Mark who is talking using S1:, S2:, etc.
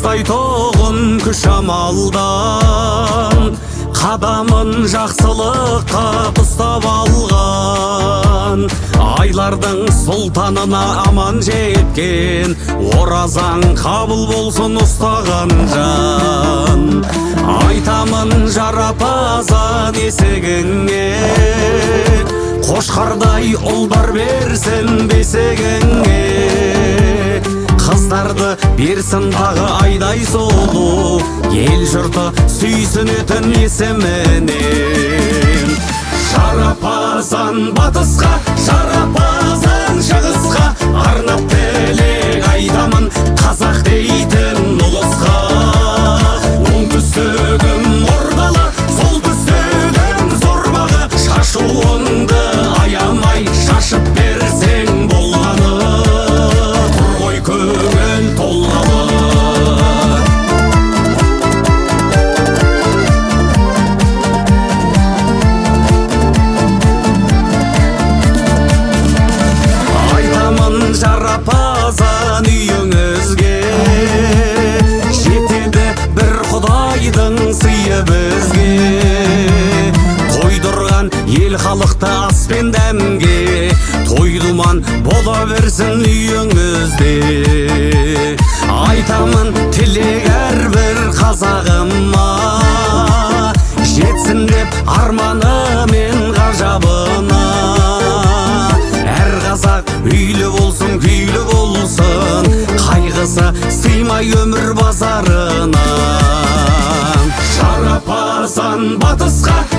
S1: тастай тоғын күш амалдан, қадамын жақсылыққа ұстап алған. Айлардың сұлтанына аман жеткен, оразаң қабыл болсын ұстаған жан. Айтамын жарапазан есігіңе, қошқардай ұлдар берсін бесігіңе. Қыздарды берсін тағы айдай сұлу, ел жұрты сүйсінетін есімінен. Жарапазан батысқа, жарапазан шығысқа, арнап тілек айтамын қазақ дейтін ұлысқа. Оңтүстігім ордалы, солтүстігім зорбағы, шашуыңды аямай шашып берсең болғаны. Тұр ғой көңіл толғалы. Жарапазан үйіңізге, жетеді бір құдайдың сыйы бізге. Тойдырған ел халықты ас пен дәмге, той-думан бола берсін үйіңізде. Айтамын тілек әрбір қазағыма, жетсін деп арманы мен ғажабына. Әр қазақ үйлі болсын, күйлі болсын, қайғысы сыймай өмір базарына. Жарапазан батысқа,